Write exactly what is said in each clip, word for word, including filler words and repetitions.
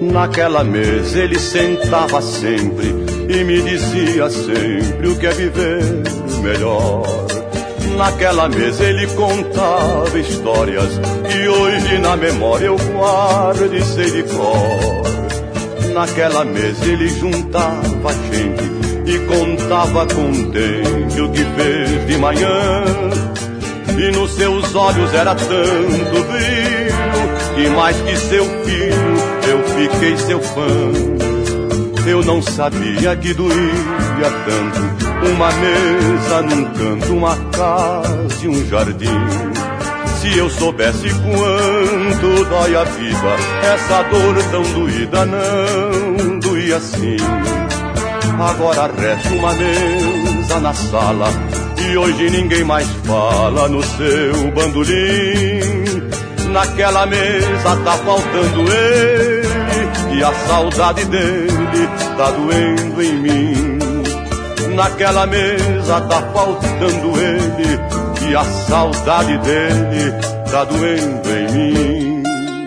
Naquela mesa ele sentava sempre e me dizia sempre o que é viver melhor. Naquela mesa ele contava histórias que hoje na memória eu guardo e sei de cor. Naquela mesa ele juntava gente e contava contente o que fez de manhã. E nos seus olhos era tanto brilho que mais que seu filho eu fiquei seu fã. Eu não sabia que doía tanto uma mesa num canto, uma casa e um jardim. Se eu soubesse quanto dói a vida, essa dor tão doída não doía assim. Agora resta uma mesa na sala e hoje ninguém mais fala no seu bandolim. Naquela mesa tá faltando ele e a saudade dele tá doendo em mim. Naquela mesa tá faltando ele e a saudade dele tá doendo em mim.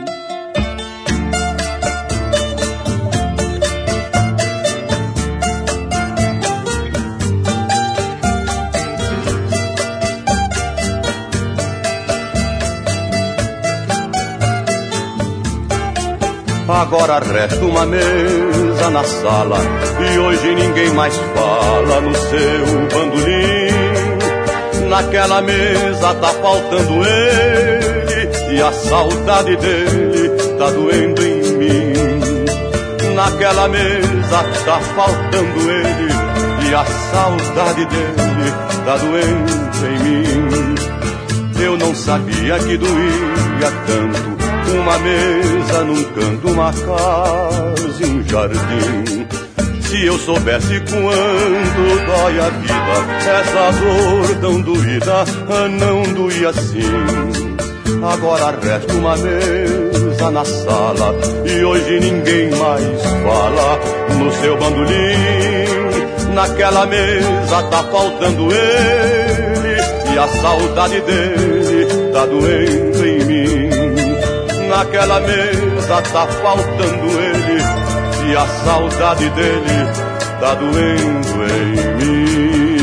Agora resta uma mesa na sala e hoje ninguém mais fala no seu bandolim. Naquela mesa tá faltando ele e a saudade dele tá doendo em mim. Naquela mesa tá faltando ele e a saudade dele tá doendo em mim. Eu não sabia que doía tanto uma mesa num canto, uma casa e um jardim. Se eu soubesse quanto dói a vida, essa dor tão doída não doía assim. Agora resta uma mesa na sala e hoje ninguém mais fala no seu bandolim. Naquela mesa tá faltando ele e a saudade dele tá doendo em mim. Naquela mesa tá faltando ele e a saudade dele tá doendo em mim.